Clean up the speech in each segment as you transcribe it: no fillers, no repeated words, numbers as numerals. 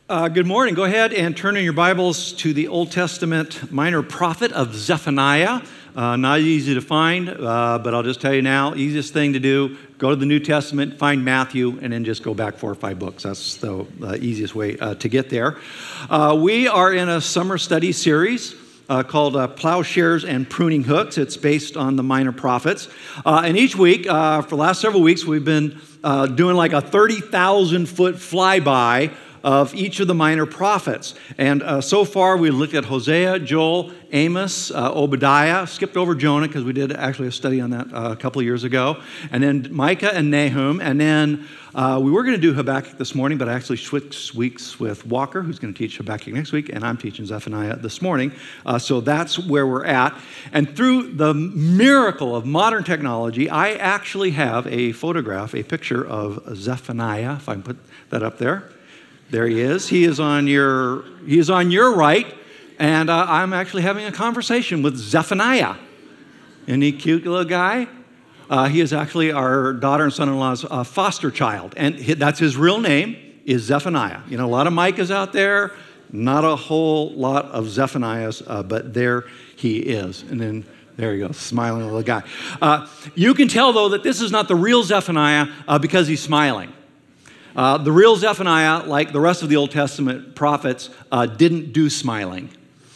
Good morning. Go ahead and turn in your Bibles to the Old Testament minor prophet of Zephaniah. Not easy to find, but I'll just tell you now, easiest thing to do, go to the New Testament, find Matthew, and then just go back 4 or 5 books. That's the easiest way to get there. We are in a summer study series called Plowshares and Pruning Hooks. It's based on the minor prophets. And each week, for the last several weeks, we've been doing like a 30,000-foot flyby of each of the minor prophets. And so far, we looked at Hosea, Joel, Amos, Obadiah, skipped over Jonah because we did actually a study on that a couple of years ago, and then Micah and Nahum, and then we were going to do Habakkuk this morning, but I actually switched weeks with Walker, who's going to teach Habakkuk next week, and I'm teaching Zephaniah this morning. So that's where we're at. And through the miracle of modern technology, I actually have a photograph, a picture of Zephaniah, if I can put that up there. There he is. He is on your right, and I'm actually having a conversation with Zephaniah. Isn't he a cute little guy? He is actually our daughter and son-in-law's foster child, and that's his real name is Zephaniah. You know, a lot of Micahs out there, not a whole lot of Zephaniahs, but there he is. And then there you go, smiling little guy. You can tell, though, that this is not the real Zephaniah because he's smiling. The real Zephaniah, like the rest of the Old Testament prophets, didn't do smiling.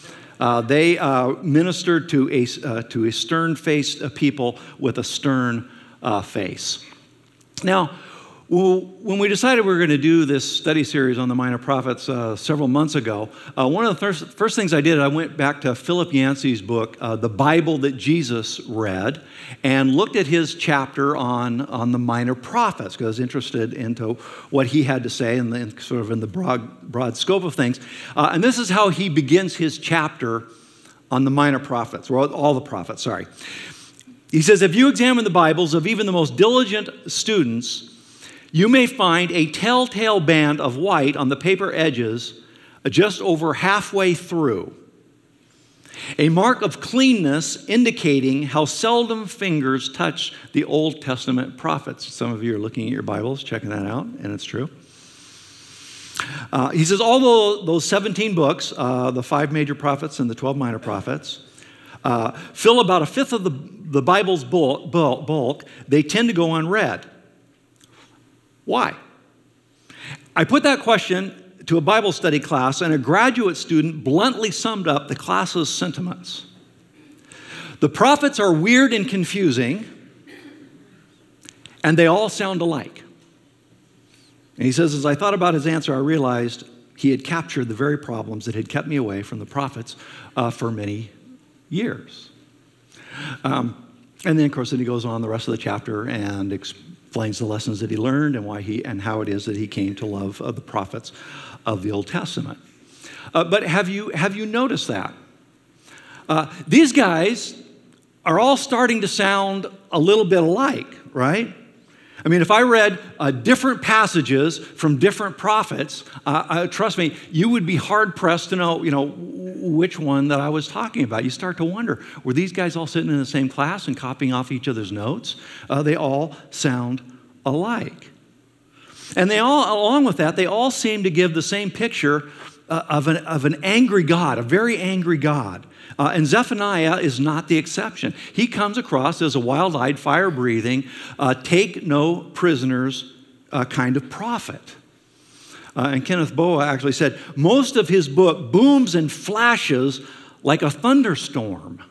They ministered to a stern-faced people with a stern face. Now, when we decided we were going to do this study series on the minor prophets several months ago, one of the first things I did, I went back to Philip Yancey's book, The Bible That Jesus Read, and looked at his chapter on the minor prophets, because I was interested into what he had to say and sort of in the broad scope of things. And this is how he begins his chapter on the minor prophets, or all the prophets, sorry. He says, if you examine the Bibles of even the most diligent students, you may find a telltale band of white on the paper edges just over halfway through. A mark of cleanness indicating how seldom fingers touch the Old Testament prophets. Some of you are looking at your Bibles, checking that out, and it's true. He says, although those 17 books, the 5 major prophets and the 12 minor prophets, fill about a fifth of the Bible's bulk, they tend to go unread. Why? I put that question to a Bible study class, and a graduate student bluntly summed up the class's sentiments. The prophets are weird and confusing, and they all sound alike. And he says, as I thought about his answer, I realized he had captured the very problems that had kept me away from the prophets for many years. And then, of course, he goes on the rest of the chapter and explains the lessons that he learned and why and how it is that he came to love the prophets of the Old Testament. But have you noticed that? These guys are all starting to sound a little bit alike, right? I mean, if I read different passages from different prophets, trust me, you would be hard-pressed to know, which one that I was talking about. You start to wonder, were these guys all sitting in the same class and copying off each other's notes? They all sound alike. And they all, along with that, they all seem to give the same picture of an angry God, a very angry God. And Zephaniah is not the exception. He comes across as a wild-eyed, fire-breathing, take no prisoners kind of prophet. And Kenneth Boa actually said, most of his book booms and flashes like a thunderstorm.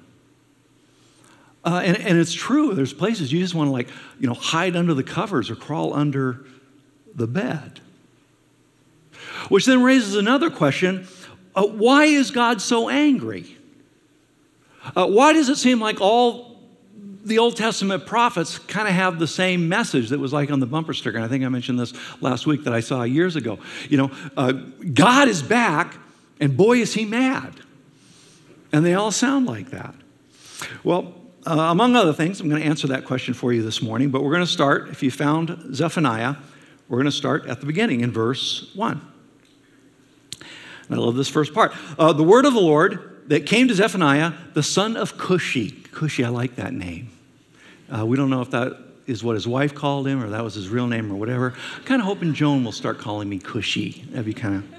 And it's true. There's places you just want to hide under the covers or crawl under the bed. Which then raises another question. Why is God so angry? Why does it seem like all the Old Testament prophets kind of have the same message that was like on the bumper sticker? And I think I mentioned this last week that I saw years ago. God is back, and boy, is he mad. And they all sound like that. Well, among other things, I'm going to answer that question for you this morning, but we're going to start, if you found Zephaniah, we're going to start at the beginning in verse 1. And I love this first part. The word of the Lord that came to Zephaniah, the son of Cushi. Cushi, I like that name. We don't know if that is what his wife called him or that was his real name or whatever. I'm kind of hoping Joan will start calling me Cushi. That'd be kind of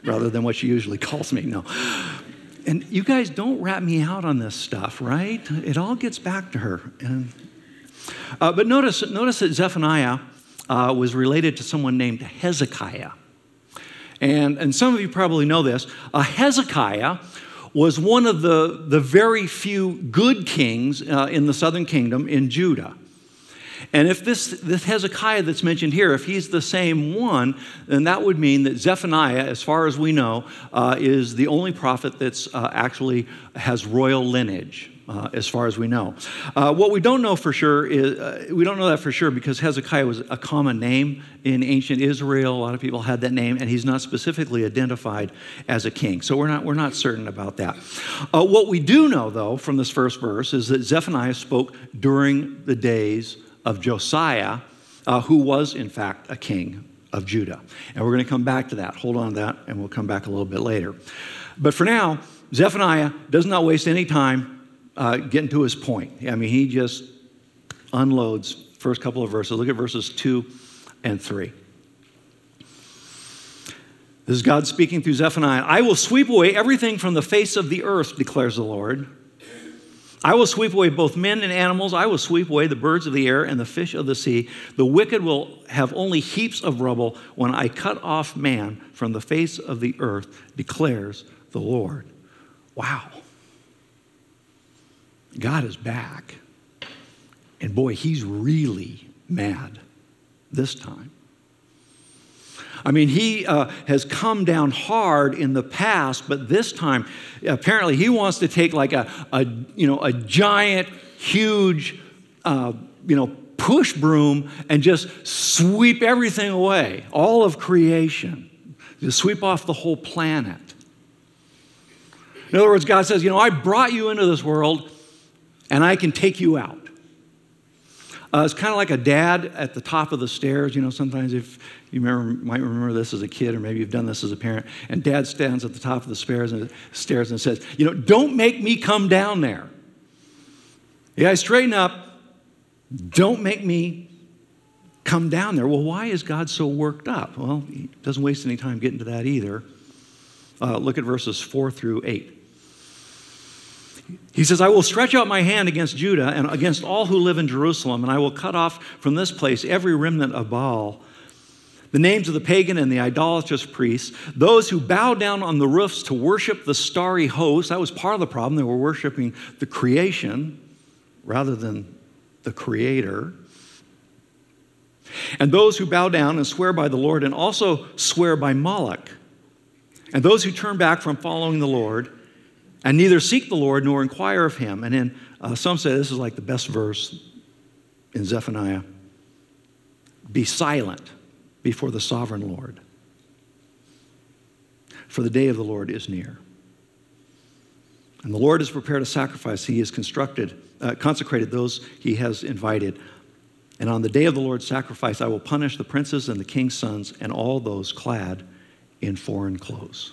rather than what she usually calls me. No. And you guys don't rat me out on this stuff, right? It all gets back to her. But notice that Zephaniah was related to someone named Hezekiah. And some of you probably know this. Hezekiah was one of the very few good kings in the southern kingdom in Judah. And if this Hezekiah that's mentioned here, if he's the same one, then that would mean that Zephaniah, as far as we know, is the only prophet that's actually has royal lineage, as far as we know. What we don't know for sure is, we don't know that for sure because Hezekiah was a common name in ancient Israel. A lot of people had that name, and he's not specifically identified as a king. So we're not certain about that. What we do know, though, from this first verse is that Zephaniah spoke during the days of Josiah, who was, in fact, a king of Judah. And we're going to come back to that. Hold on to that, and we'll come back a little bit later. But for now, Zephaniah does not waste any time getting to his point. I mean, he just unloads first couple of verses. Look at verses 2 and 3. This is God speaking through Zephaniah. I will sweep away everything from the face of the earth, declares the Lord. I will sweep away both men and animals. I will sweep away the birds of the air and the fish of the sea. The wicked will have only heaps of rubble when I cut off man from the face of the earth, declares the Lord. Wow. God is back. And boy, he's really mad this time. I mean, he has come down hard in the past, but this time, apparently, he wants to take like a giant, huge, push broom and just sweep everything away, all of creation, just sweep off the whole planet. In other words, God says, I brought you into this world, and I can take you out. It's kind of like a dad at the top of the stairs. Sometimes if you might remember this as a kid, or maybe you've done this as a parent, and dad stands at the top of the stairs and says, don't make me come down there. You guys straighten up. Don't make me come down there. Well, why is God so worked up? Well, he doesn't waste any time getting to that either. Look at verses 4 through 8. He says, I will stretch out my hand against Judah and against all who live in Jerusalem, and I will cut off from this place every remnant of Baal, the names of the pagan and the idolatrous priests, those who bow down on the roofs to worship the starry host. That was part of the problem. They were worshiping the creation rather than the Creator. And those who bow down and swear by the Lord and also swear by Moloch. And those who turn back from following the Lord and neither seek the Lord nor inquire of him. And then some say this is like the best verse in Zephaniah. Be silent before the sovereign Lord, for the day of the Lord is near. And the Lord has prepared a sacrifice. He has consecrated those he has invited. And on the day of the Lord's sacrifice, I will punish the princes and the king's sons and all those clad in foreign clothes.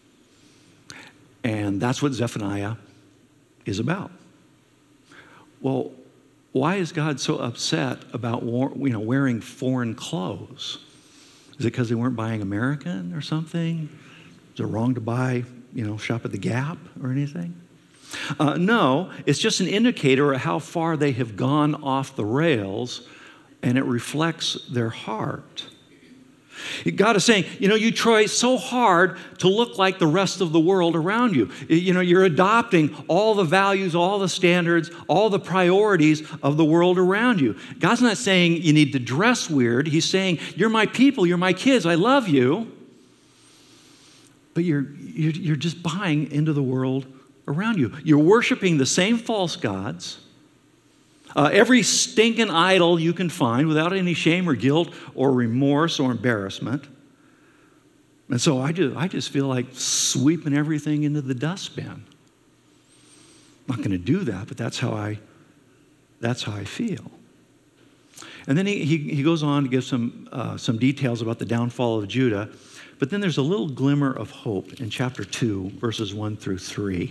And that's what Zephaniah is about. Well, why is God so upset about wearing foreign clothes? Is it because they weren't buying American or something? Is it wrong to buy, shop at the Gap or anything? No, it's just an indicator of how far they have gone off the rails, and it reflects their heart. God is saying, you try so hard to look like the rest of the world around you. You're adopting all the values, all the standards, all the priorities of the world around you. God's not saying you need to dress weird. He's saying, you're my people, you're my kids, I love you. But you're just buying into the world around you. You're worshiping the same false gods. Every stinking idol you can find without any shame or guilt or remorse or embarrassment. And so I just feel like sweeping everything into the dustbin. I'm not going to do that, but that's how I feel. And then he goes on to give some details about the downfall of Judah. But then there's a little glimmer of hope in chapter 2, verses 1 through 3.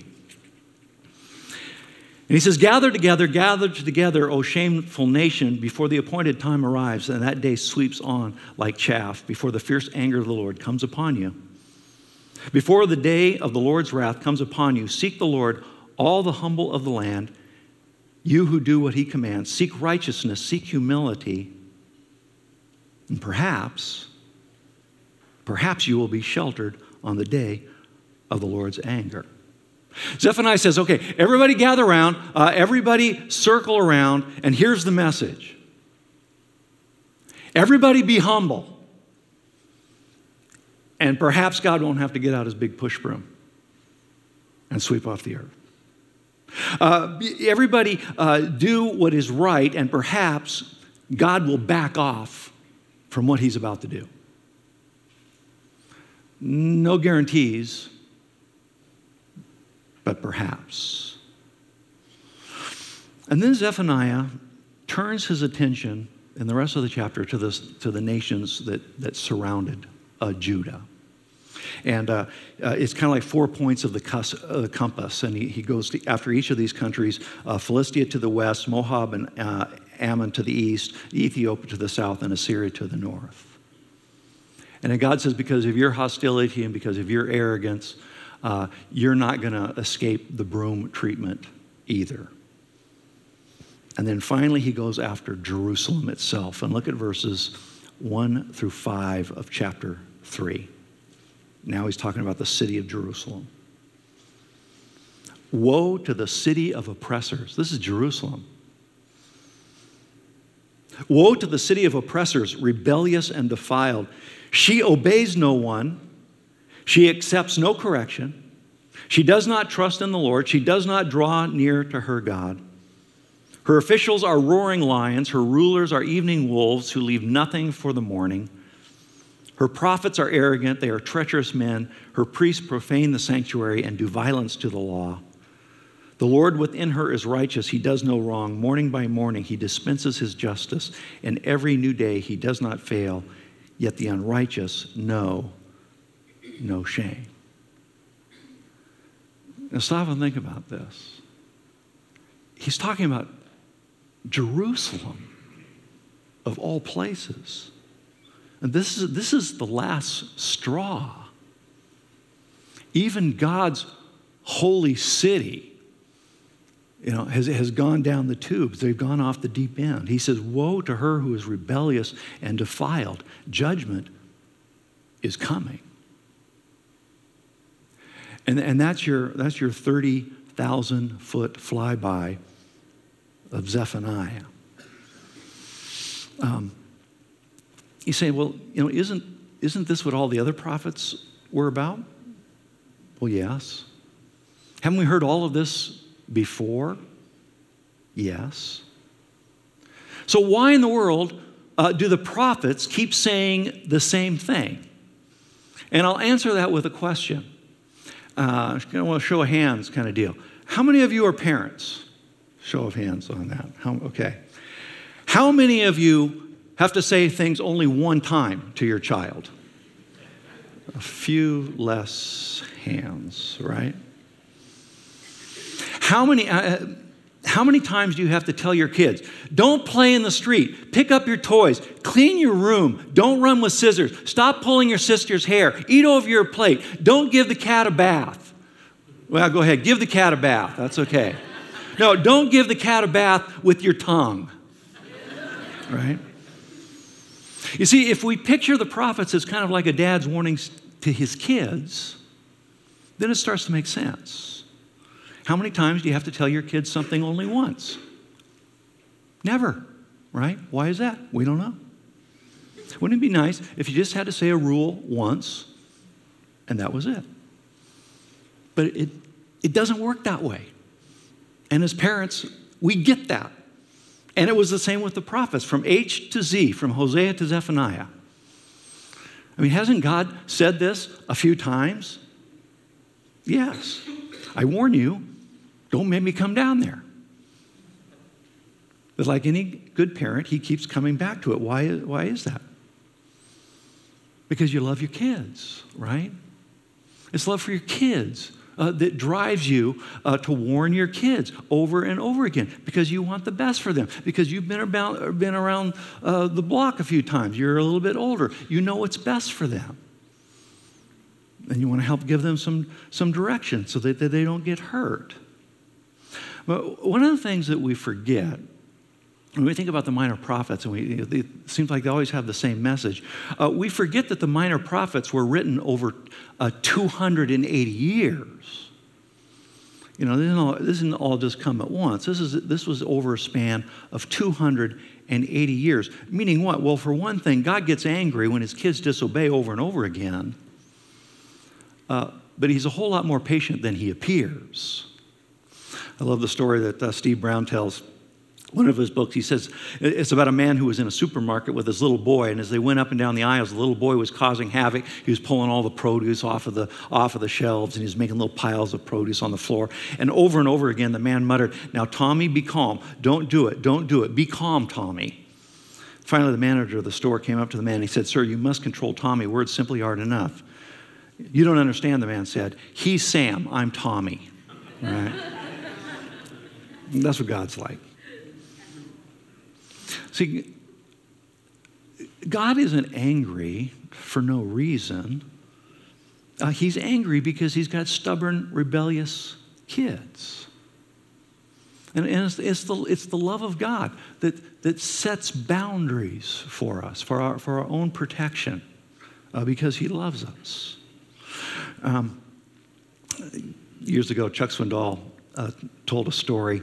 And he says, gather together, O shameful nation, before the appointed time arrives, and that day sweeps on like chaff, before the fierce anger of the Lord comes upon you. Before the day of the Lord's wrath comes upon you, seek the Lord, all the humble of the land, you who do what he commands. Seek righteousness, seek humility, and perhaps you will be sheltered on the day of the Lord's anger. Zephaniah says, okay, everybody gather around, everybody circle around, and here's the message. Everybody be humble. And perhaps God won't have to get out his big push broom and sweep off the earth. Everybody do what is right, and perhaps God will back off from what he's about to do. No guarantees, but perhaps. And then Zephaniah turns his attention in the rest of the chapter to the nations that surrounded Judah. And it's kind of like 4 points of the compass. And he goes after each of these countries, Philistia to the west, Moab and Ammon to the east, Ethiopia to the south, and Assyria to the north. And then God says, because of your hostility and because of your arrogance, you're not going to escape the broom treatment either. And then finally, he goes after Jerusalem itself. And look at verses 1 through 5 of chapter 3. Now he's talking about the city of Jerusalem. Woe to the city of oppressors. This is Jerusalem. Woe to the city of oppressors, rebellious and defiled. She obeys no one. She accepts no correction. She does not trust in the Lord. She does not draw near to her God. Her officials are roaring lions. Her rulers are evening wolves who leave nothing for the morning. Her prophets are arrogant. They are treacherous men. Her priests profane the sanctuary and do violence to the law. The Lord within her is righteous. He does no wrong. Morning by morning, he dispenses his justice. And every new day, he does not fail. Yet the unrighteous know no shame. Now stop and think about this. He's talking about Jerusalem, of all places. And this is the last straw. Even God's holy city, has gone down the tubes. They've gone off the deep end. He says, woe to her who is rebellious and defiled. Judgment is coming. And that's your 30,000-foot flyby of Zephaniah. You say, well, isn't this what all the other prophets were about? Well, yes. Haven't we heard all of this before? Yes. So why in the world do the prophets keep saying the same thing? And I'll answer that with a question. Well, show of hands kind of deal. How many of you are parents? Show of hands on that. Okay. How many of you have to say things only one time to your child? A few less hands, right? How many times do you have to tell your kids, don't play in the street, pick up your toys, clean your room, don't run with scissors, stop pulling your sister's hair, eat over your plate, don't give the cat a bath. Well, go ahead, give the cat a bath, that's okay. No, don't give the cat a bath with your tongue, right? You see, if we picture the prophets as kind of like a dad's warnings to his kids, then it starts to make sense. How many times do you have to tell your kids something only once? Never, right? Why is that? We don't know. Wouldn't it be nice if you just had to say a rule once and that was it? But it doesn't work that way. And as parents, we get that. And it was the same with the prophets, from H to Z, from Hosea to Zephaniah. I mean, hasn't God said this a few times? Yes. I warn you, don't make me come down there. But like any good parent, he keeps coming back to it. Why is that? Because you love your kids, right? It's love for your kids that drives you to warn your kids over and over again because you want the best for them, because you've been around the block a few times. You're a little bit older. You know what's best for them. And you want to help give them some direction so that they don't get hurt. But one of the things that we forget when we think about the minor prophets, and it seems like they always have the same message, we forget that the minor prophets were written over 280 years. This didn't all just come at once. This was over a span of 280 years. Meaning what? Well, for one thing, God gets angry when his kids disobey over and over again. But he's a whole lot more patient than he appears. I love the story that Steve Brown tells. One of his books, he says, it's about a man who was in a supermarket with his little boy, and as they went up and down the aisles, the little boy was causing havoc. He was pulling all the produce off of the shelves, and he was making little piles of produce on the floor. And over again, the man muttered, "Now, Tommy, be calm. Don't do it. Don't do it. Be calm, Tommy." Finally, the manager of the store came up to the man, and he said, "Sir, you must control Tommy. Words simply aren't enough." "You don't understand," the man said. "He's Sam. I'm Tommy." All right? That's what God's like. See, God isn't angry for no reason. He's angry because he's got stubborn, rebellious kids. And it's the love of God that sets boundaries for us, for our own protection, because he loves us. Years ago, Chuck Swindoll told a story.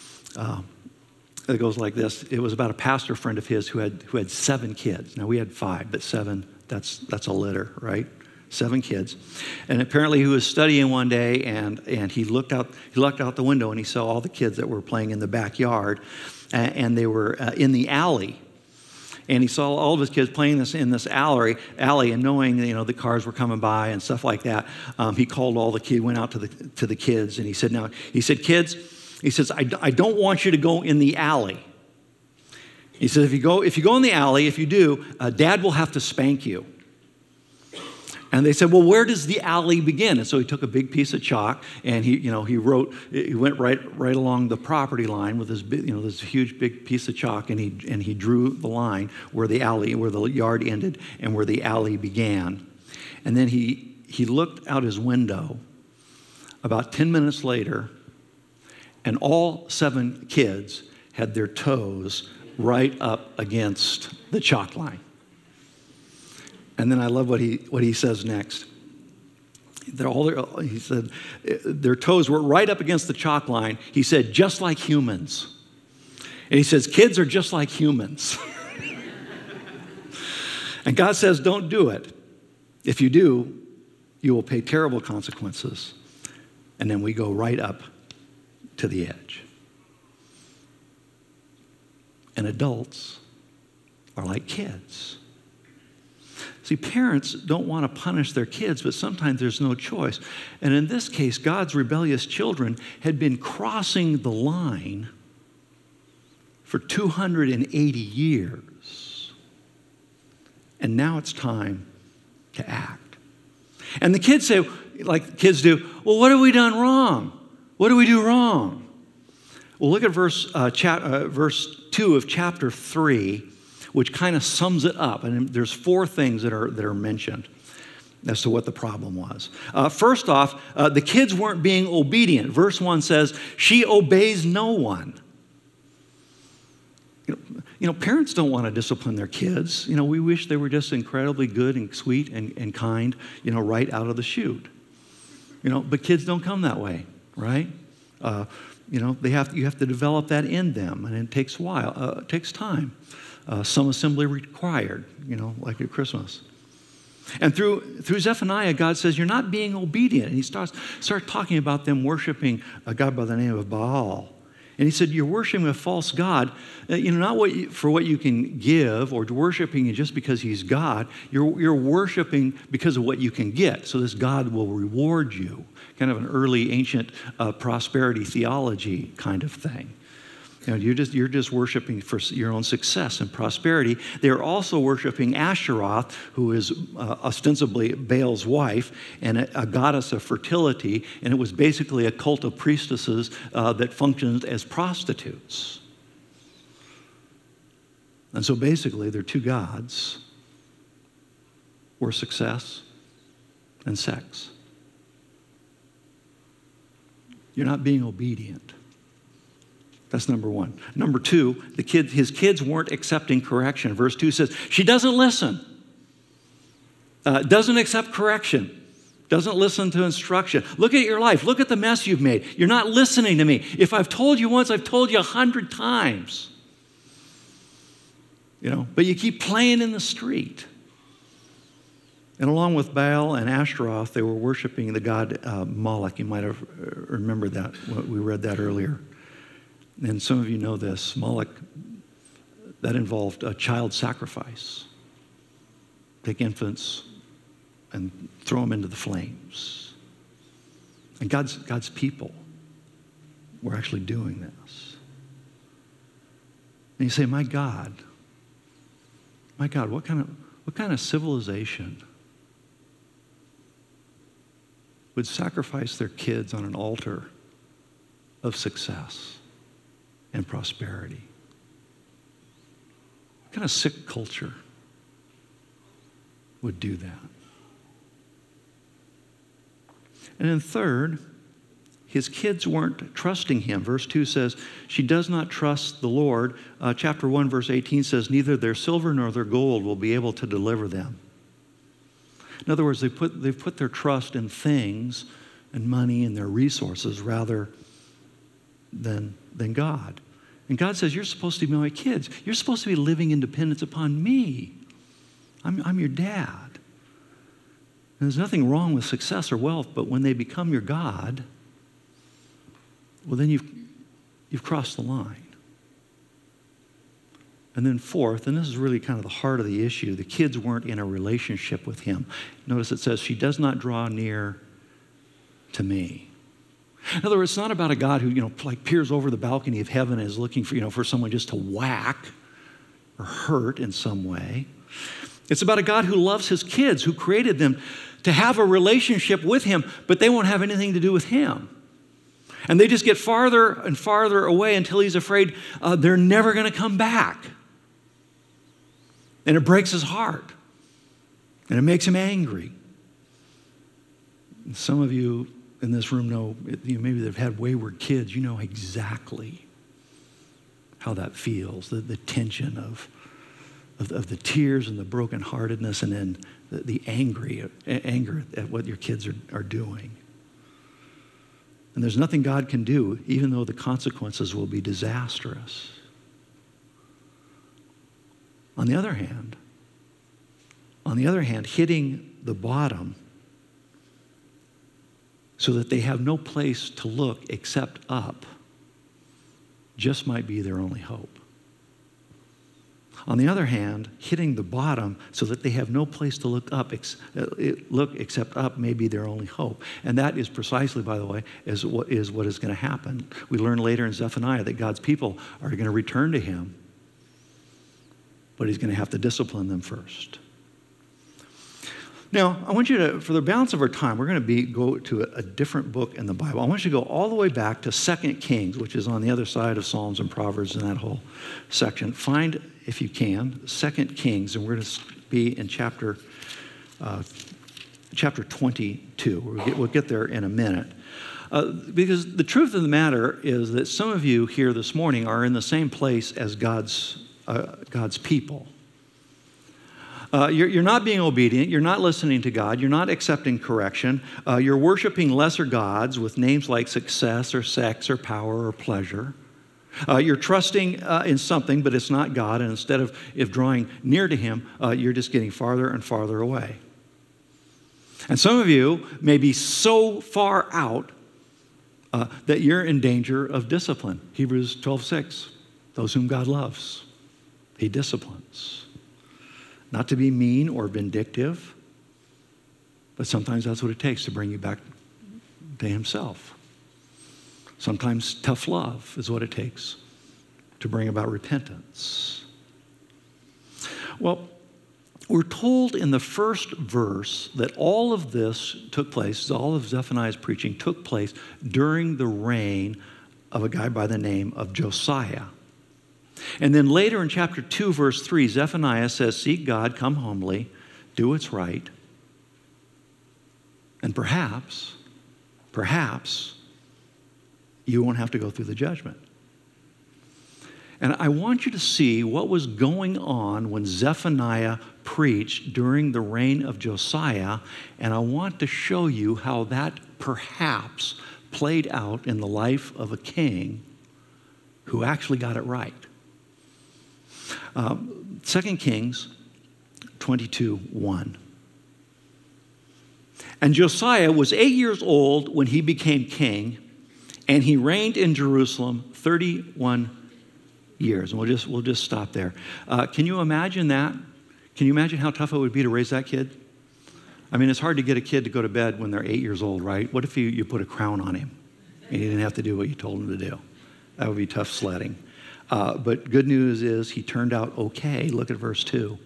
It goes like this. It was about a pastor friend of his who had 7 kids. Now, we had 5, but 7, that's a litter, right? 7 kids. And apparently he was studying one day, and he looked out the window, and he saw all the kids that were playing in the backyard, and they were in the alley. And he saw all of his kids playing in this alley, and knowing the cars were coming by and stuff like that, he called all the kids, went out to the kids, and he said, "Kids," he says, I don't want you to go in the alley. He says, if you go in the alley, if you do, Dad will have to spank you. And they said, "Well, where does the alley begin?" And so he took a big piece of chalk, and he went right along the property line with this huge big piece of chalk, and he drew the line where the yard ended and where the alley began. And then he looked out his window about 10 minutes later, and all 7 kids had their toes right up against the chalk line. And then I love what he says next. He said, their toes were right up against the chalk line. He said, "Just like humans." And he says, "Kids are just like humans." And God says, don't do it. If you do, you will pay terrible consequences. And then we go right up to the edge. And adults are like kids. See, parents don't want to punish their kids, but sometimes there's no choice. And in this case, God's rebellious children had been crossing the line for 280 years. And now it's time to act. And the kids say, like kids do, "Well, what have we done wrong? What do we do wrong?" Well, look at verse 2 of chapter 3, which kind of sums it up. And there's 4 things that are mentioned as to what the problem was. First off, the kids weren't being obedient. Verse 1 says, "She obeys no one." Parents don't want to discipline their kids. We wish they were just incredibly good and sweet and kind, right out of the chute. But kids don't come that way, right? You have to develop that in them, and it takes a while. It takes time. Some assembly required, like at Christmas. And through Zephaniah, God says, you're not being obedient. And he starts talking about them worshiping a god by the name of Baal. And he said, you're worshiping a false god, not for what you can give or worshiping just because he's God. You're worshiping because of what you can get. So this God will reward you. Kind of an early ancient prosperity theology kind of thing. You're just worshiping for your own success and prosperity. They're also worshiping Asheroth, who is ostensibly Baal's wife and a goddess of fertility, and it was basically a cult of priestesses that functioned as prostitutes. And so basically, their 2 gods were success and sex. You're not being obedient. That's number one. Number two, his kids weren't accepting correction. Verse 2 says, she doesn't listen, doesn't accept correction, doesn't listen to instruction. Look at your life. Look at the mess you've made. You're not listening to me. If I've told you once, I've told you 100 times. But you keep playing in the street. And along with Baal and Ashtaroth, they were worshiping the god Moloch. You might have remembered that. We read that earlier. And some of you know this. Moloch, that involved a child sacrifice. Take infants and throw them into the flames. And God's people were actually doing this. And you say, my God, what kind of civilization would sacrifice their kids on an altar of success and prosperity? What kind of sick culture would do that? And then third, his kids weren't trusting him. Verse 2 says, she does not trust the Lord. Chapter 1, verse 18 says, neither their silver nor their gold will be able to deliver them. In other words, they've put their trust in things and money and their resources rather than God. And God says, you're supposed to be my kids. You're supposed to be living in dependence upon me. I'm your dad. And there's nothing wrong with success or wealth, but when they become your God, well, then you've crossed the line. And then fourth, and this is really kind of the heart of the issue, the kids weren't in a relationship with him. Notice it says, she does not draw near to me. In other words, it's not about a God who, like peers over the balcony of heaven and is looking for someone just to whack or hurt in some way. It's about a God who loves his kids, who created them to have a relationship with him, but they won't have anything to do with him. And they just get farther and farther away until he's afraid they're never going to come back. And it breaks his heart. And it makes him angry. And some of you in this room know, maybe they've had wayward kids. You know exactly how that feels, the tension of the tears and the brokenheartedness, and then the anger at what your kids are doing. And there's nothing God can do, even though the consequences will be disastrous. On the other hand, hitting the bottom so that they have no place to look except up just might be their only hope. On the other hand, hitting the bottom so that they have no place to look except up may be their only hope. And that is precisely, by the way, is what is going to happen. We learn later in Zephaniah that God's people are going to return to him, but he's going to have to discipline them first. Now, I want you to, for the balance of our time, we're going to go to a different book in the Bible. I want you to go all the way back to 2 Kings, which is on the other side of Psalms and Proverbs in that whole section. Find, if you can, 2 Kings, and we're going to be in chapter 22. We'll get there in a minute. Because the truth of the matter is that some of you here this morning are in the same place as God's people. You're not being obedient. You're not listening to God. You're not accepting correction. You're worshiping lesser gods with names like success or sex or power or pleasure. You're trusting in something, but it's not God. And instead of drawing near to him, you're just getting farther and farther away. And some of you may be so far out that you're in danger of discipline. Hebrews 12:6, those whom God loves, he disciplines. Not to be mean or vindictive, but sometimes that's what it takes to bring you back to himself. Sometimes tough love is what it takes to bring about repentance. Well, we're told in the first verse that all of this took place, all of Zephaniah's preaching took place during the reign of a guy by the name of Josiah. And then later in chapter 2, verse 3, Zephaniah says, seek God, come humbly, do what's right, And perhaps you won't have to go through the judgment. And I want you to see what was going on when Zephaniah preached during the reign of Josiah, and I want to show you how that perhaps played out in the life of a king who actually got it right. 2 Kings 22:1. And Josiah was 8 years old when he became king, and he reigned in Jerusalem 31 years. And we'll just stop there. Can you imagine that? Can you imagine how tough it would be to raise that kid? I mean, it's hard to get a kid to go to bed when they're 8 years old, right? What if you put a crown on him and he didn't have to do what you told him to do? That would be tough sledding. But good news is he turned out okay. Look at verse 2.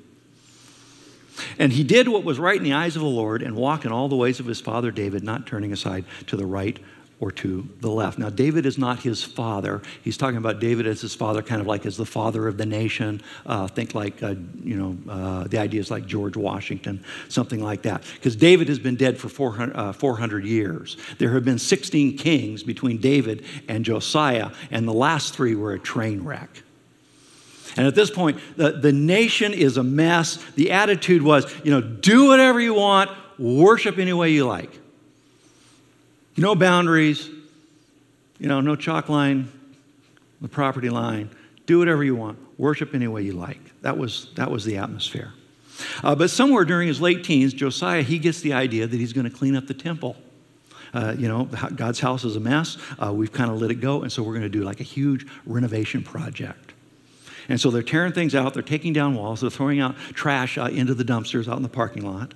And he did what was right in the eyes of the Lord and walked in all the ways of his father David, not turning aside to the right or to the left. Now, David is not his father. He's talking about David as his father, kind of like as the father of the nation. Think like, the ideas like George Washington, something like that. Because David has been dead for 400 years. There have been 16 kings between David and Josiah, and the last 3 were a train wreck. And at this point, the nation is a mess. The attitude was, do whatever you want, worship any way you like. No boundaries, no chalk line, the property line. Do whatever you want. Worship any way you like. That was the atmosphere. But somewhere during his late teens, Josiah, he gets the idea that he's going to clean up the temple. God's house is a mess. We've kind of let it go, and so we're going to do like a huge renovation project. And so they're tearing things out. They're taking down walls. They're throwing out trash into the dumpsters out in the parking lot.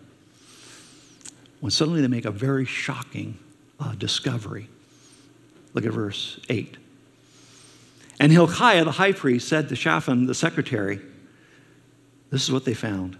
When suddenly they make a very shocking discovery. Look at verse 8. And Hilkiah, the high priest, said to Shaphan, the secretary, this is what they found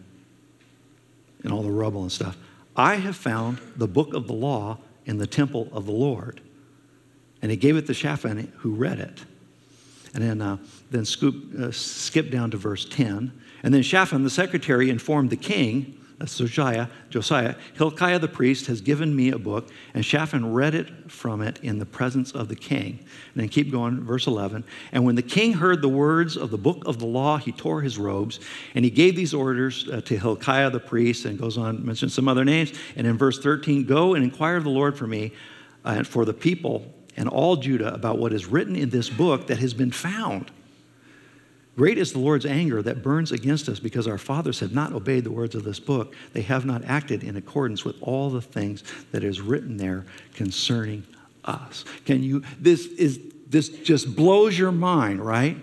in all the rubble and stuff. I have found the book of the law in the temple of the Lord. And he gave it to Shaphan, who read it. And then skip down to verse 10. And then Shaphan, the secretary, informed the king, that's Josiah, Hilkiah the priest has given me a book, and Shaphan read it from it in the presence of the king. And then keep going, verse 11. And when the king heard the words of the book of the law, he tore his robes, and he gave these orders to Hilkiah the priest, and goes on, mentions some other names. And in verse 13, go and inquire of the Lord for me and for the people and all Judah about what is written in this book that has been found. Great is the Lord's anger that burns against us because our fathers have not obeyed the words of this book. They have not acted in accordance with all the things that is written there concerning us. This just blows your mind, right?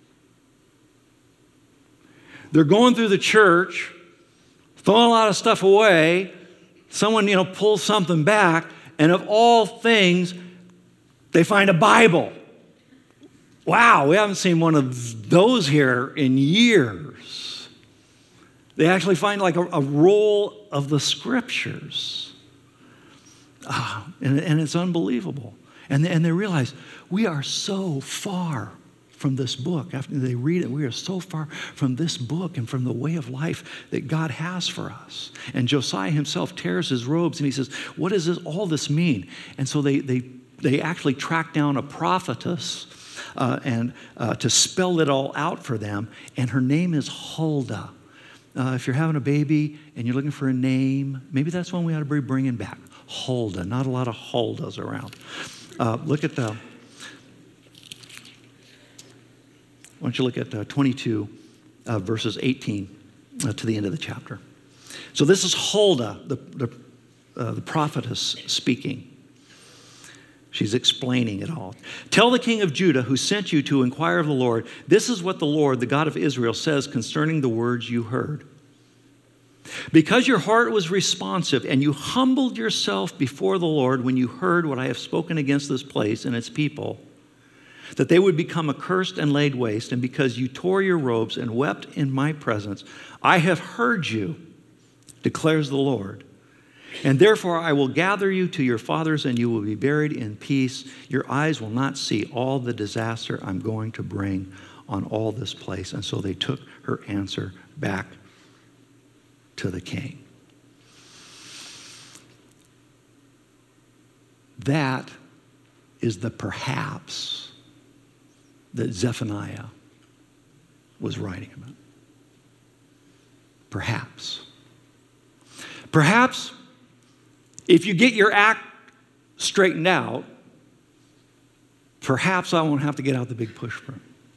They're going through the church, throwing a lot of stuff away. Someone, pulls something back, and of all things, they find a Bible. Wow, we haven't seen one of those here in years. They actually find like a roll of the scriptures. And it's unbelievable. And they realize we are so far from this book. After they read it, we are so far from this book and from the way of life that God has for us. And Josiah himself tears his robes and he says, what does all this mean? And so they actually track down a prophetess and to spell it all out for them. And her name is Huldah. If you're having a baby and you're looking for a name, maybe that's one we ought to be bringing back. Huldah. Not a lot of Huldahs around. Look at why don't you look at 22 verses 18 to the end of the chapter. So this is Huldah, the prophetess speaking. She's explaining it all. Tell the king of Judah who sent you to inquire of the Lord, this is what the Lord, the God of Israel, says concerning the words you heard. Because your heart was responsive and you humbled yourself before the Lord when you heard what I have spoken against this place and its people, that they would become accursed and laid waste, and because you tore your robes and wept in my presence, I have heard you, declares the Lord. And therefore I will gather you to your fathers, and you will be buried in peace. Your eyes will not see all the disaster I'm going to bring on all this place. And so they took her answer back to the king. That is the perhaps that Zephaniah was writing about. Perhaps. Perhaps if you get your act straightened out, perhaps I won't have to get out the big push broom.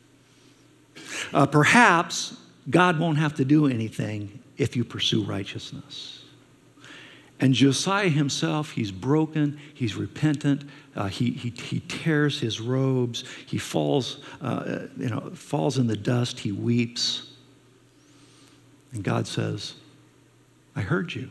Perhaps God won't have to do anything if you pursue righteousness. And Josiah himself, he's broken, he's repentant, he tears his robes, he falls in the dust, he weeps. And God says, I heard you.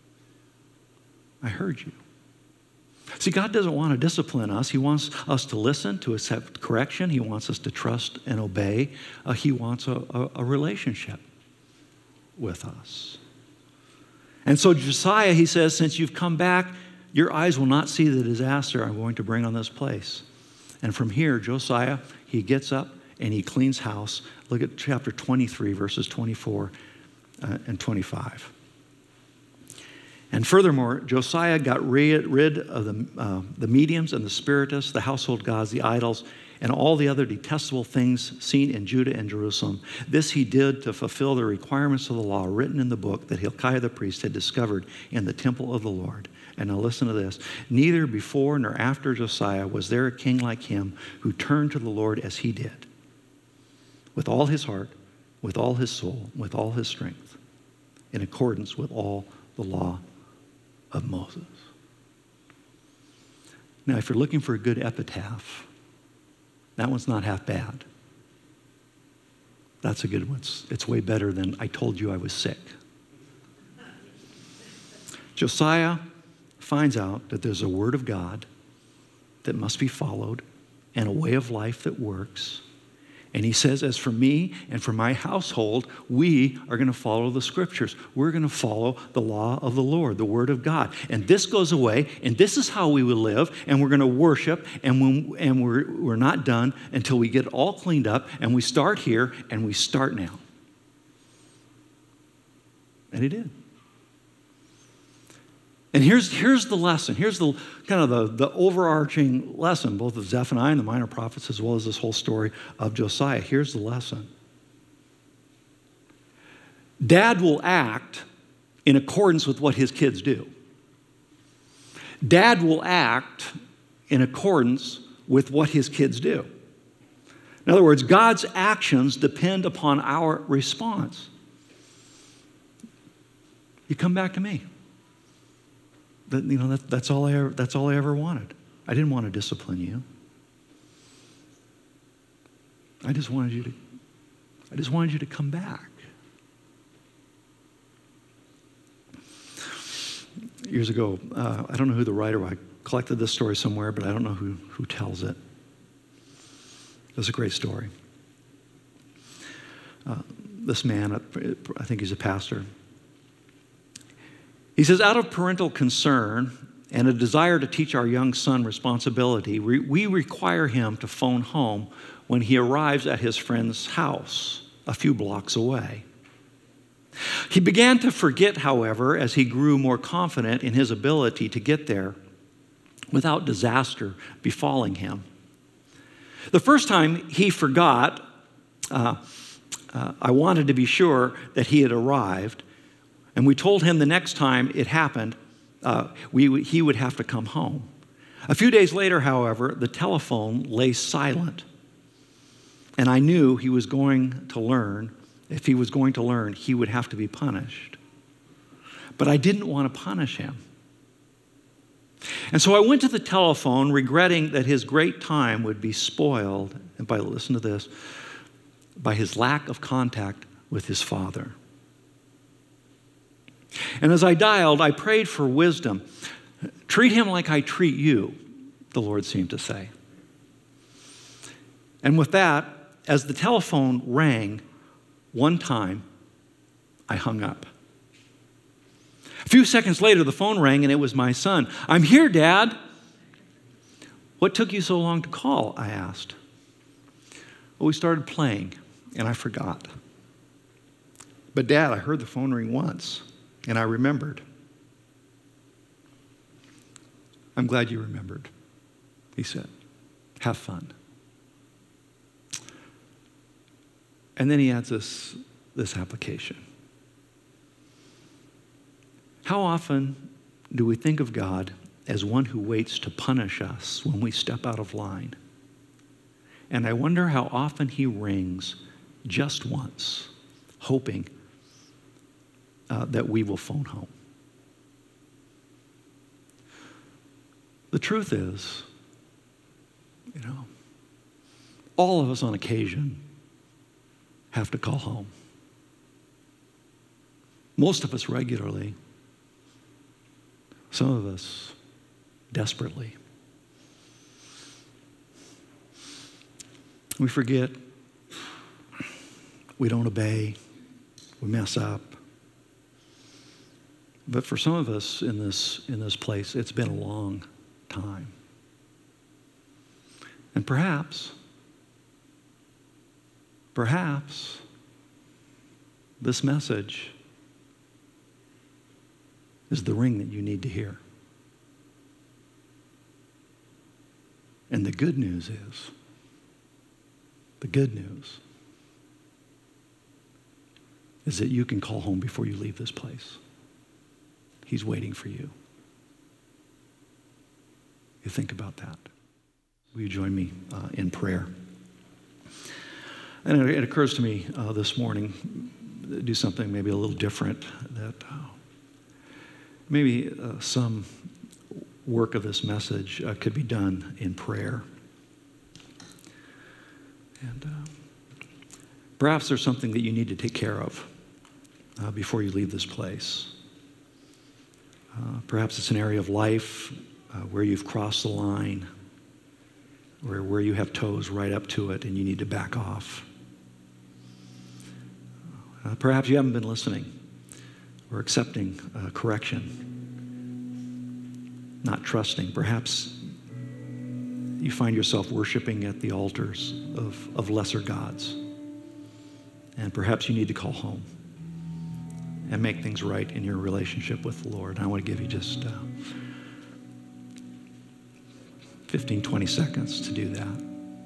I heard you. See, God doesn't want to discipline us. He wants us to listen, to accept correction. He wants us to trust and obey. He wants a relationship with us. And so Josiah, he says, since you've come back, your eyes will not see the disaster I'm going to bring on this place. And from here, Josiah, he gets up and he cleans house. Look at chapter 23, verses 24 and 25. And furthermore, Josiah got rid of the mediums and the spiritists, the household gods, the idols, and all the other detestable things seen in Judah and Jerusalem. This he did to fulfill the requirements of the law written in the book that Hilkiah the priest had discovered in the temple of the Lord. And now listen to this. Neither before nor after Josiah was there a king like him who turned to the Lord as he did, with all his heart, with all his soul, with all his strength, in accordance with all the law of Moses. Now, if you're looking for a good epitaph, that one's not half bad. That's a good one. It's way better than I told you I was sick. Josiah finds out that there's a word of God that must be followed and a way of life that works. And he says, as for me and for my household, we are going to follow the scriptures. We're going to follow the law of the Lord, the word of God. And this goes away, and this is how we will live, and we're going to worship, and we're not done until we get all cleaned up, and we start here, and we start now. And he did. And here's the lesson. Here's the kind of the overarching lesson, both of Zephaniah and the minor prophets, as well as this whole story of Josiah. Here's the lesson. Dad will act in accordance with what his kids do. Dad will act in accordance with what his kids do. In other words, God's actions depend upon our response. You come back to me. That's all I ever wanted. I didn't want to discipline you. I just wanted you to come back. Years ago, I don't know who the writer was. I collected this story somewhere, but I don't know who tells it. It was a great story. This man, I think he's a pastor. He says, out of parental concern and a desire to teach our young son responsibility, we require him to phone home when he arrives at his friend's house a few blocks away. He began to forget, however, as he grew more confident in his ability to get there without disaster befalling him. The first time he forgot, I wanted to be sure that he had arrived. And we told him the next time it happened, he would have to come home. A few days later, however, the telephone lay silent. And I knew he was going to learn, if he was going to learn, he would have to be punished. But I didn't want to punish him. And so I went to the telephone, regretting that his great time would be spoiled, and listen to this, by his lack of contact with his father. And as I dialed, I prayed for wisdom. Treat him like I treat you, the Lord seemed to say. And with that, as the telephone rang one time, I hung up. A few seconds later, the phone rang, and it was my son. I'm here, Dad. What took you so long to call? I asked. Well, we started playing, and I forgot. But Dad, I heard the phone ring once. And I remembered. I'm glad you remembered, he said. Have fun. And then he adds this application. How often do we think of God as one who waits to punish us when we step out of line? And I wonder how often he rings just once, hoping that we will phone home. The truth is, all of us on occasion have to call home. Most of us regularly, some of us desperately. We forget, we don't obey, we mess up. But for some of us in this place, it's been a long time. And perhaps this message is the ring that you need to hear. And the good news is that you can call home before you leave this place. He's waiting for you. You think about that. Will you join me in prayer? And it occurs to me this morning, do something maybe a little different, that maybe some work of this message could be done in prayer. And perhaps there's something that you need to take care of before you leave this place. Perhaps it's an area of life where you've crossed the line, or where you have toes right up to it and you need to back off. Perhaps you haven't been listening or accepting correction, not trusting. Perhaps you find yourself worshiping at the altars of lesser gods. And perhaps you need to call home and make things right in your relationship with the Lord. I want to give you just 15, 20 seconds to do that.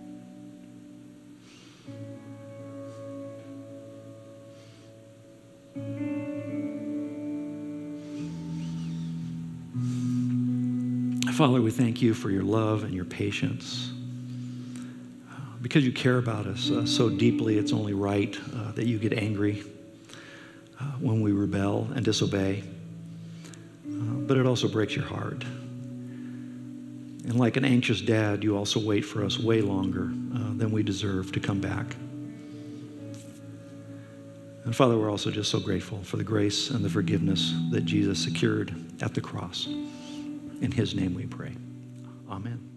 Father, we thank you for your love and your patience. Because you care about us so deeply, it's only right that you get angry when we rebel and disobey. But it also breaks your heart. And like an anxious dad, you also wait for us way longer than we deserve to come back. And Father, we're also just so grateful for the grace and the forgiveness that Jesus secured at the cross. In his name we pray. Amen.